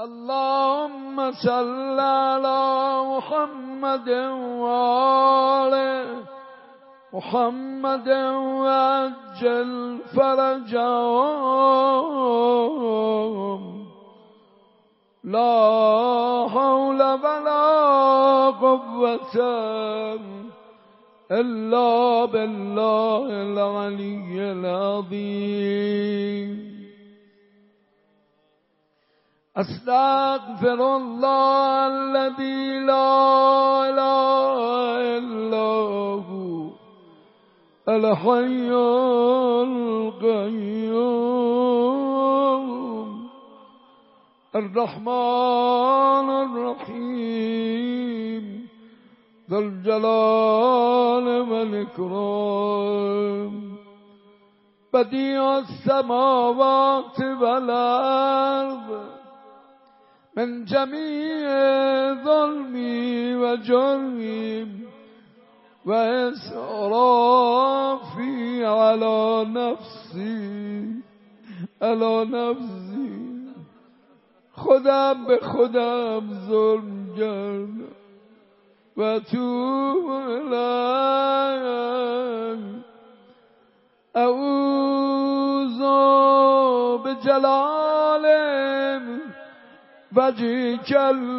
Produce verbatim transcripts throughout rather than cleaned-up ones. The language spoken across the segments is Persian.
اللهم صل على محمد وآل محمد وعجل فرجهم لا حول ولا قوة إلا بالله العلي العظيم. أستغفر الله الذي لا إله إلا هو الحي القيوم الرحمن الرحيم ذو الجلال والإكرام بديع السماوات والأرض من جميع ظلمي وجرمي وإسرافي على نفسي على نفسي خودم به خودم ظلم کردم و توب الیک. اعوذ بجلال وجهک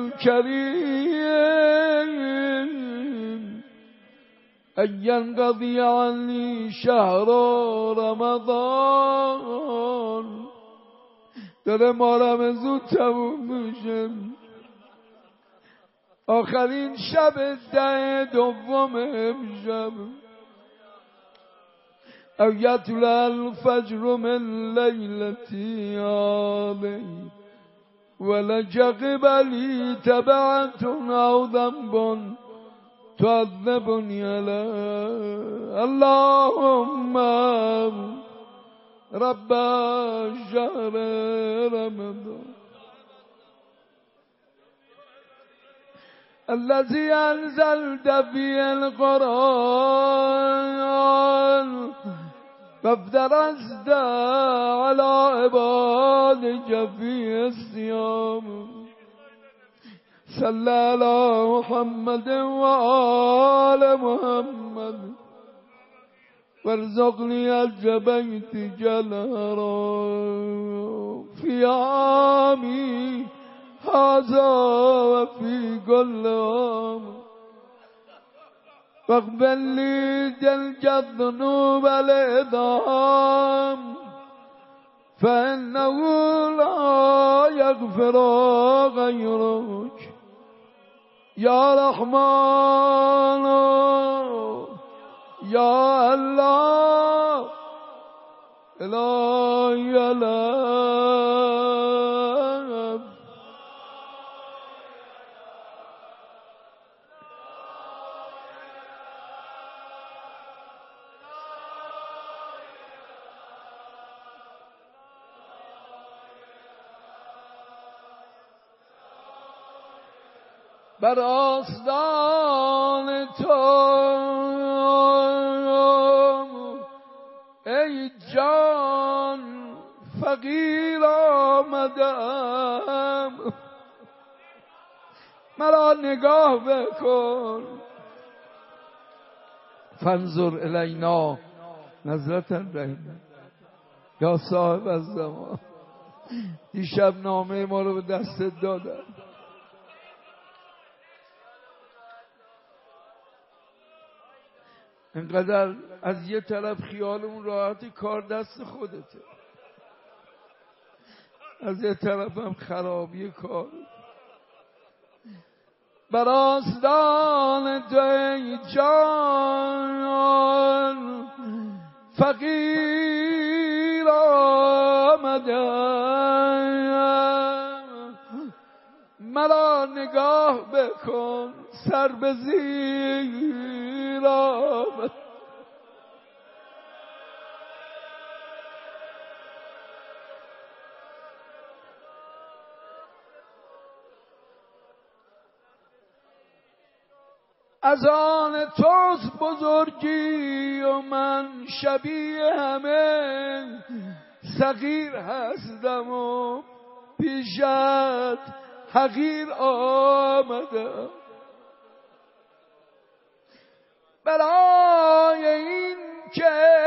الکریم ان ینقضی عنی شهر رمضان. داره مارم زود تموم میشه. آخرین شب ده دوم امشب او یطلع الفجر من لیلتی آبی ولج قبلی تبعت او ذنب تعذبنی علیه. اللهم رب شهر رمضان الذي أنزلت فيه القرآن فافترست على عبادك فيه الصيام. صلى على محمد وآل محمد وارزقني أجر بيتك الحرام في عامي هذا وفي كل عام واغفر لي تلك الذنوب العظام فإنه لا يغفر غيرك يا رحمن يا الله إلهي الأب. بر آستان تو ای جان فقیر آمدم مرا نگاه بکن. فانظر الینا نظرة رحمت یا صاحب الزمان. دیشب نامه ما رو به دستت دادم. اینقدر از یه طرف خیالمون راحتی کار دست خودته، از یه طرف هم خرابی کار. بر آستان تو ای جان فقیر آمدم مرا نگاه بکن سر به زیر آمد. از آن توست بزرگی و من شبیه همه صغیر هستم و پیشت حقیر آمدم، برای این که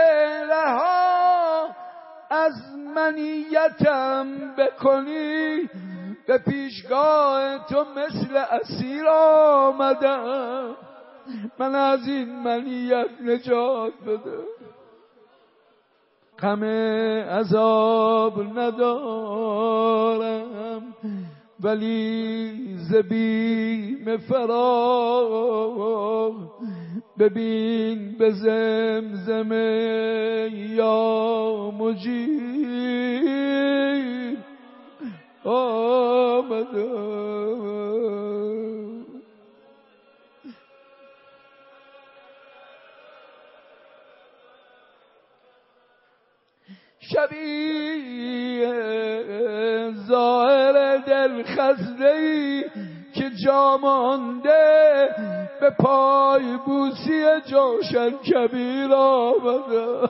رها از منیتم بکنی به پیشگاه تو مثل اسیر آمدم. من از این منیت نجات بده، غم عذاب ندارم، ولی ز بیم فراق ببین به زمزم یا مجیر آمدم. شبیه ظاهر دل خزده‌ای که جا مانده به پای بوسی جوشن کبیر آمده.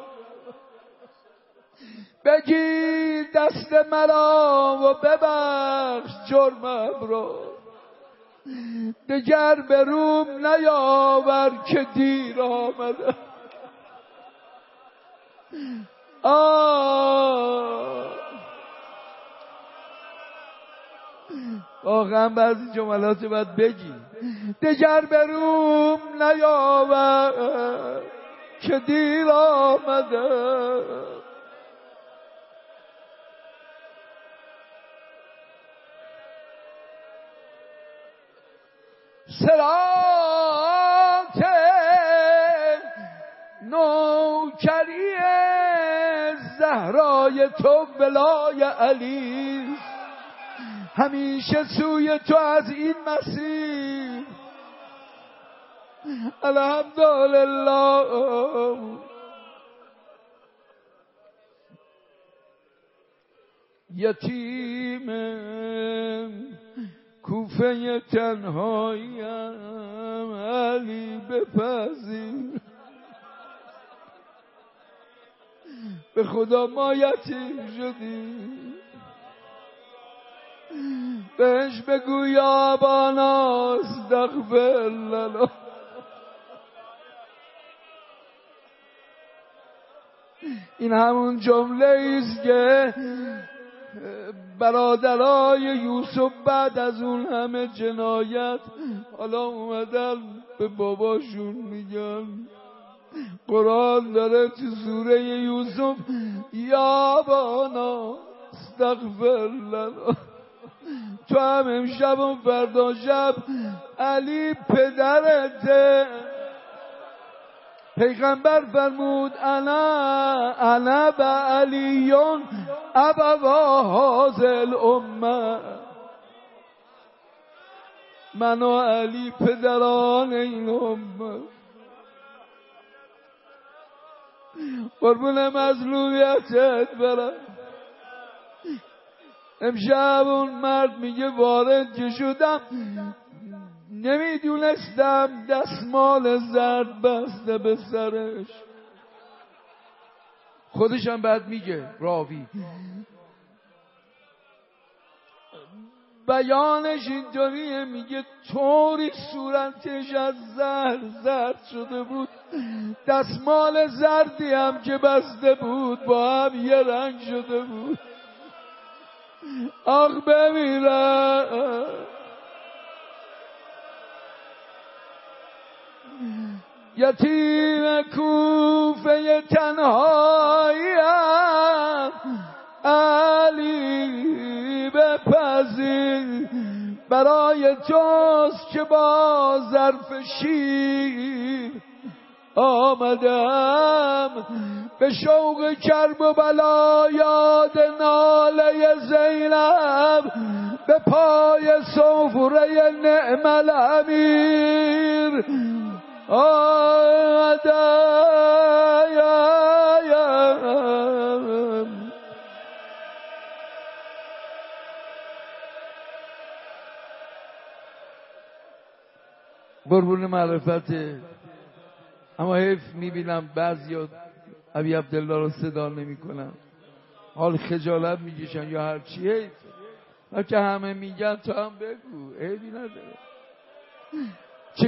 بگیر دست مرا و ببخش جرمم را، دگر به روم نیاور که دیر آمده. آه واقعا بعضی جملات باید بگی. دگر به روم نیاور که دیر آمده. صراط نوکری زهرای تو ولای علی، همیشه سوی تو از این مسیر. الحمدلله. یتیم کوفه تنهاییم، علی بپذیر. به خدا ما یتیم شدیم، بهش بگو یا بانا استغفر لنا. این همون جمله ایست که برادرای یوسف بعد از اون همه جنایت حالا اومدن به باباشون میگن. قرآن داره تو سوره یوسف یا بانا استغفر لنا. تو هم امشب و فردا شب علی پدرته. پیغمبر فرمود انا انا و علیون ابوا هذه الامه. من و علی پدران این امه. قربون مظلومیتت برم. امشب اون مرد میگه وارد که شدم نمیدونستم دستمال زرد بسته به سرش. خودشم بعد میگه راوی، بیانش اینطوریه، میگه طوری صورتش از زرد زرد شده بود، دستمال زردی هم که بسته بود با هم یه رنگ شده بود. آخ بمیرم. یتیم کوفه تنهاییم، علی بپذیر. برای توست که با ظرف شیر آمدم. به شوق کرب و بلا یاد ناله زینب، به پای سفره نعم الامیر آمدم. قربون معرفته. اما حیف میبینم بعضیا ابی عبدالله رو صدا نمی کنن، حال خجالت میکشن یا هر چی. حیف که همه میگن تو هم بگو، عیبی نداره. چه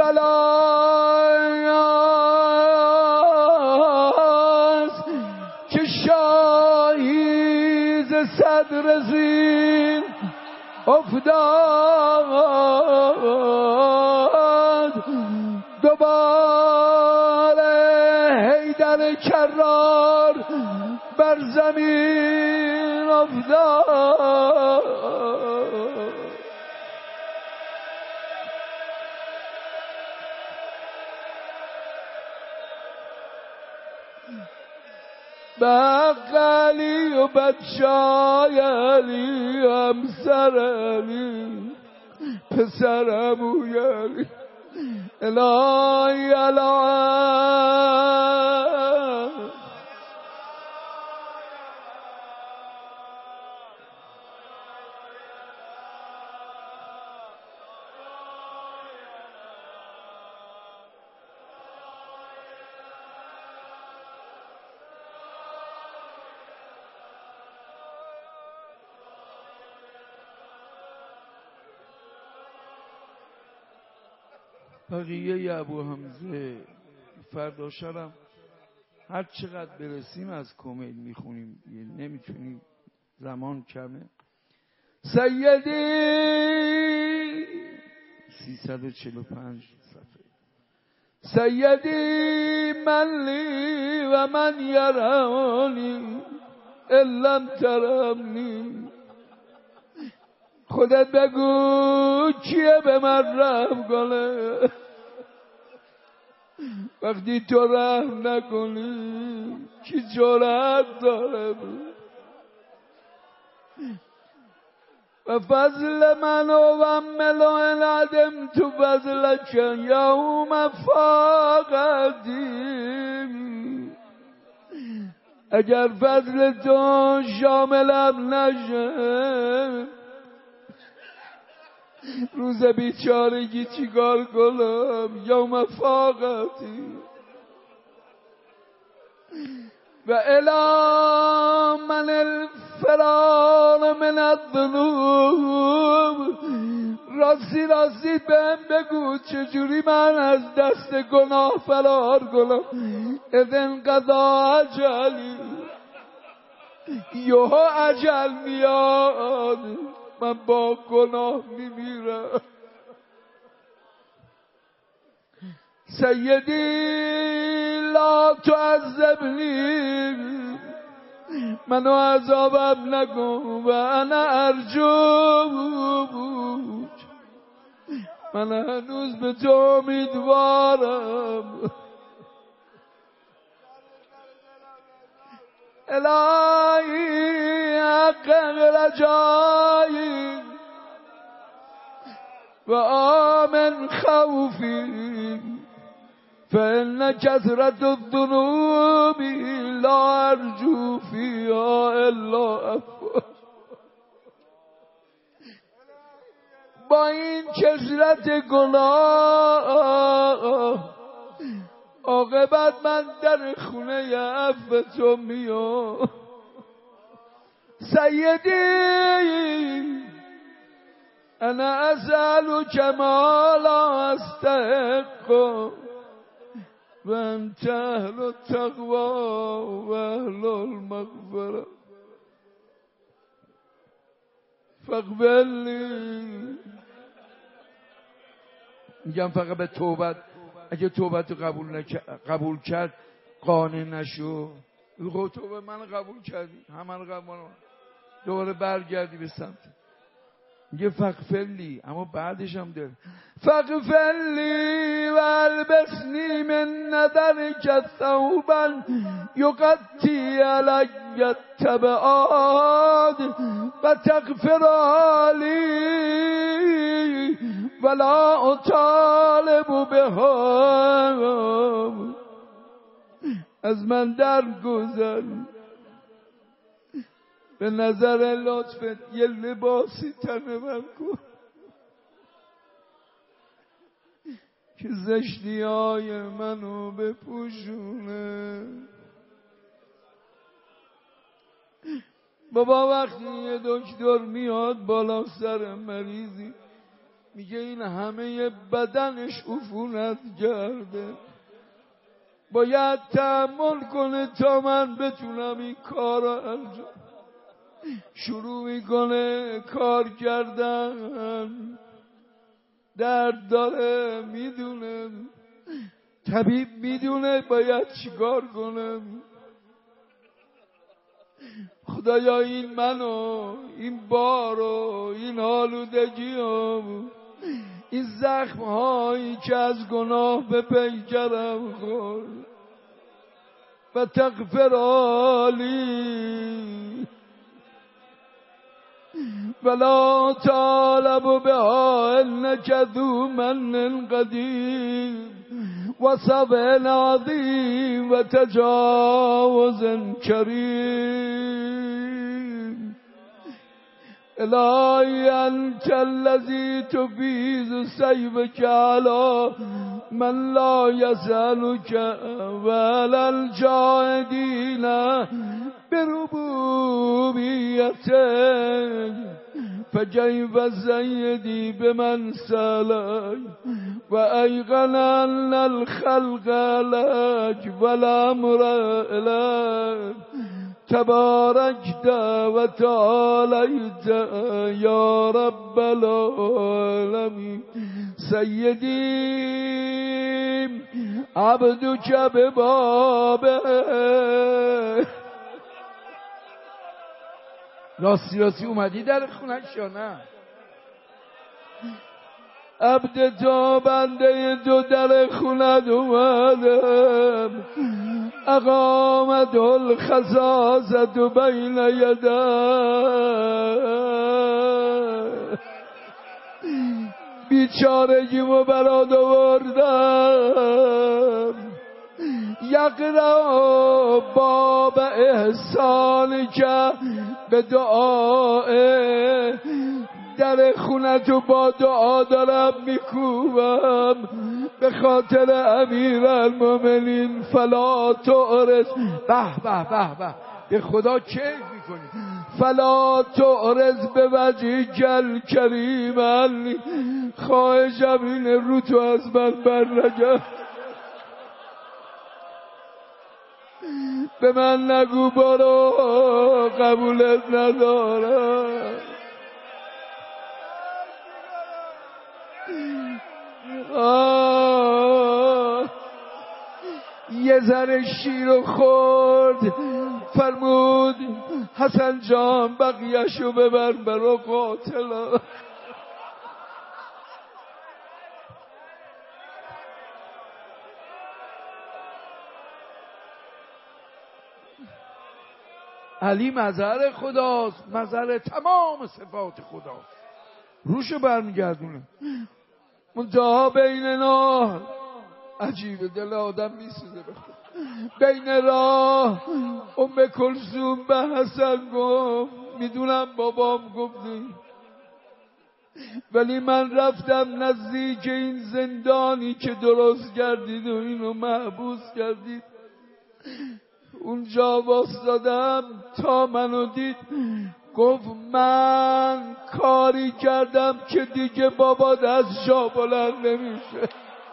کربلاست که شاهی ز صدر زین افتاد، دوباره حیدر کرار بر زمین افتاد. بق علی و بچای علی همسر علی پسر عموی علی الهی الهی بقیه ابو حمزه فردا شبم هر چقدر برسیم از کمیل میخونیم، نمیتونیم، زمان کمه. سیدی سیصد و چهل و پنج صفحه. سیدی من لی و من یرانی الم ترمنی. خودت بگو کیه به من رحم کنه وقتی تو رحم نکنی کی جرأت داره؟ و فضل من و ملو العدم تو فضل کن یوم فاقدیم. اگر فضل تو شاملم نشه روز بیچارگی چیکار کنم؟ یوم فاقتی و الی من الفرار من الذنوب. راستی راستی بهم بگو چجوری من از دست گناه فرار کنم؟ اذن قضا اجلی یهو اجل میاد من با گناه میمیرم. سیدی لا تعذبنی منو عذابم نکن و انا ارجوک من هنوز به تو امیدوارم. الهی حقق رجایی و آمن خوفی فإن كثرة الذنوب لا أرجو فيها إلا عفوا. با این کثرت گناه عاقبت من در خونه عفو تو میام. سیدی انا اسأل کما لا استحق و انت اهل التقوی و اهل المغفرة فاقبل لی. میگم فقط به توبت، اگه توبت رو قبول, نک... قبول کرد قانع نشو، رو توبه من قبول کردی همه رو قبول، دوباره برگردی به سمت. میگه فغفرلی، اما بعدش هم داره فغفرلی و البسنی من ندرک ثوبا یغطی علی التبعات و تغفرالی ولا اطالب بها. از من در گذر، به نظر لطفت یه لباسی تن من کن که زشتی های منو بپوشونه. بابا وقتی یه دکتر میاد بالا سر مریضی میگه این همه بدنش عفونت کرده، باید تحمل کنه تا من بتونم این کار رو انجام. شروع میکنه کار کردن، درد داره، میدونه، طبیب میدونه باید چیکار کنه. خدایا این منو، این بارو، این آلودگیو، این زخم هایی که از گناه به پیکرم خورد و تغفرالی ولا طالب بها انك ذو من قدير وصبر عظيم وتجاوز كريم. إلهي أنت الذي تفيض سيفك على من لا يسألك وعلى الجاهدين بربوبيتك فكيف سيدي بمن سالك وأيقن أن الخلق لك والأمر إليك تباركت وتعاليت يا رب العالمين. سيدي عبدك ببابه. راستی راستی اومدی در خونش یا نه؟ عبد تو بنده تو در خونت اومدم، اقامت الخصاصت بین یده، بیچارگیمو برات آوردم. یقرأ باب احسانی که به دعای در خونتو با دعا دارم میکوبم به خاطر امیرالمومنین. فلا تعرض، به به به به به خدا کیف میکنی. فلا تعرض به وجه گل کریمن، خواهشم اینه رو تو از من بر نگرد. به من نگو برو قبولت ندارم. آه یه ذره شیر خورد، فرمود حسن جان بقیه‌شو ببر برا قاتلا. علی مظهر خداست، مظهر تمام صفات خداست، روشو برمیگردونه. منتها بیننا عجیبه، دل آدم میسوزه بخود. بین راه ام کلثوم به حسن گفت میدونم بابام گفتی، ولی من رفتم نزدیک این زندانی که درست کردید و اینو محبوس کردید. اونجا واسدادم تا منو دید، گفت من کاری کردم که دیگه بابات از جا بلند نمیشه.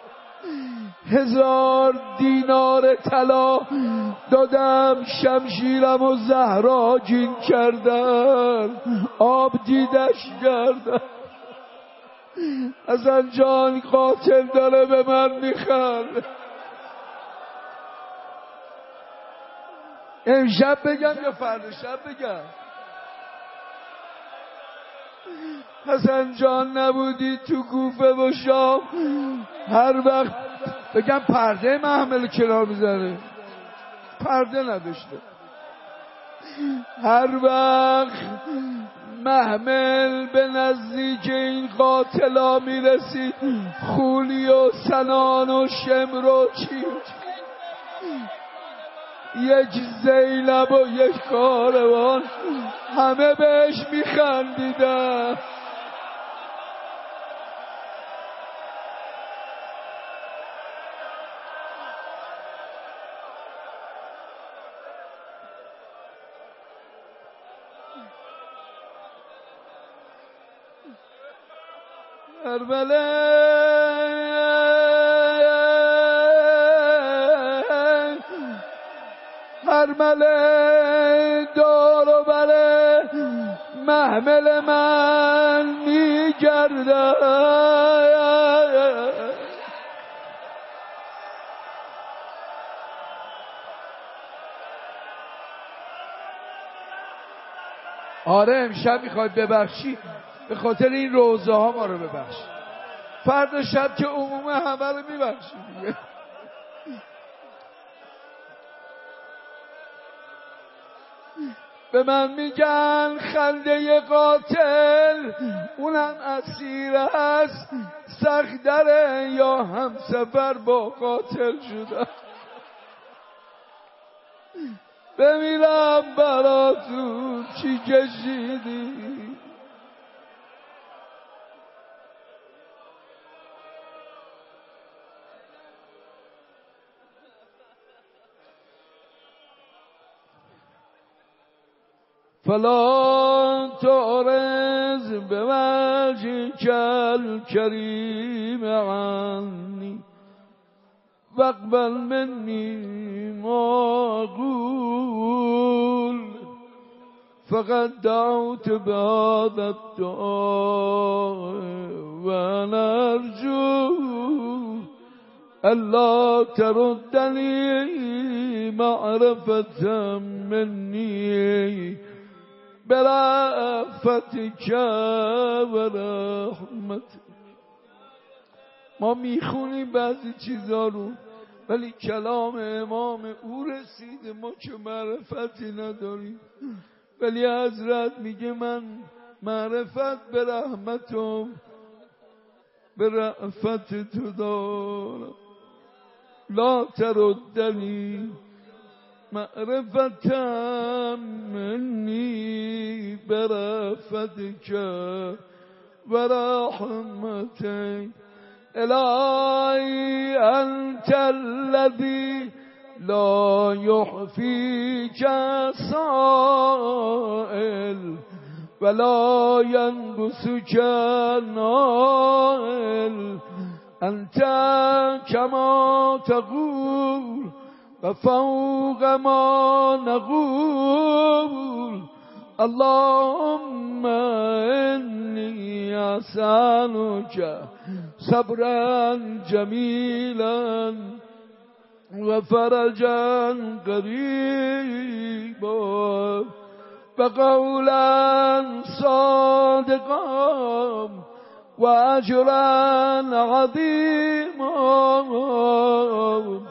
هزار دینار طلا دادم، شمشیرم و زهراگین کردن، آب دیدش کردن. حسن جان قاتل داره به من میخند. امشب بگم یا فردا شب بگم؟ حسن جان نبودی تو کوفه و شام، هر وقت بگم پرده محمل کنار میزنه، پرده نداشته. هر وقت محمل به نزدیک این قاتلا میرسید، خولی و سنان و شمر و چی، یک زینب و یک کاروان همه بهش میخندیدن. هرمله دور و بره محمل من میگرده. آره امشب میخوای ببخشی به خاطر این روزه ها ما رو ببخش، فردا شب که عموم همه رو میبخشی دیگه. به من میگن خنده قاتل اونم اسیر است، سخت داره یا هم سفر با قاتل شده. بمیرم براتون چی کشیدی. فلا تعرض بوجهك الكريم عني واقبل مني ما أقول فقد دعوت بهذا الدعاء وأنا أرجو ألا تردني معرفة مني برأفتك ورحمتك. ما میخونیم بعضی چیزا رو ولی کلام امام او رسیده، ما که معرفتی نداریم. ولی حضرت میگه من معرفت به رحمتم به رأفت تو دارم. لا تردنی معرفتا منی برأفتک و رحمتک. الهی انت الذی لا یحفیک سائل ولا ینقصک نائل. انت کما تقول و فوق ما نقول. اللهم انی اسألک صبرا جمیلا و فرجا قریبا و قولا صادقا و اجرا عظیما.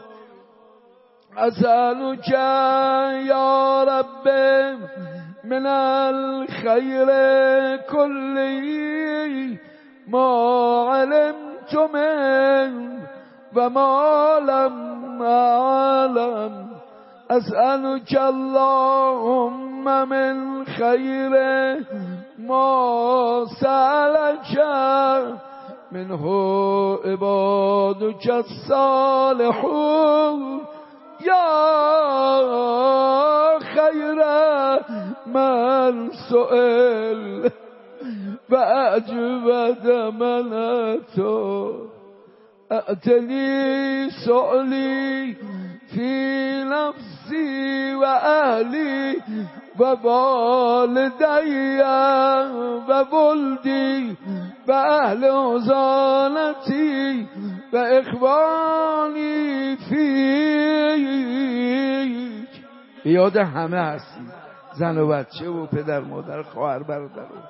اسألك یا رب من الخیر کلی ما علمت من و ما لم اعلم. اسألك اللهم من خیر ما سألك منه عبادك الصالحون یا خیر من سئل و اجود من اتو. اتنی سؤلی فی نفسی و اهلی و والدی و ولدی و اهل حضانتی و اخوانی فیک. یاد همه هستی، زن و بچه و پدر مادر خواهر برادر و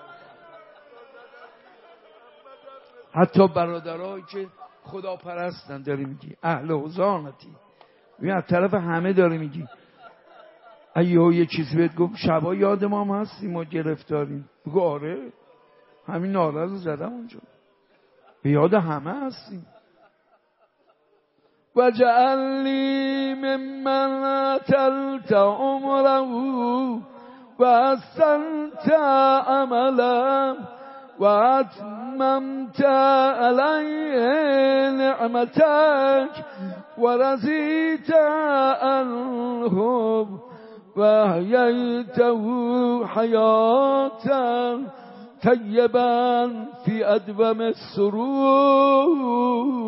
حتی برادرهایی که خدا پرستن داری میگی، اهل حضانتی. ببین از طرف همه داری میگی. اگه یه چیزی بهت گفت شبا یاد ما هم هستیم ما گرفتاریم، بگو آره همین ناله رو زدم اونجا، به یاد همه هستیم. و جعلنی ممن اتلت عمره و احسنت عمله و اتممت علیه نعمتک و رضیت عنه و احییته حیاتا طیبا فی ادوم السرور.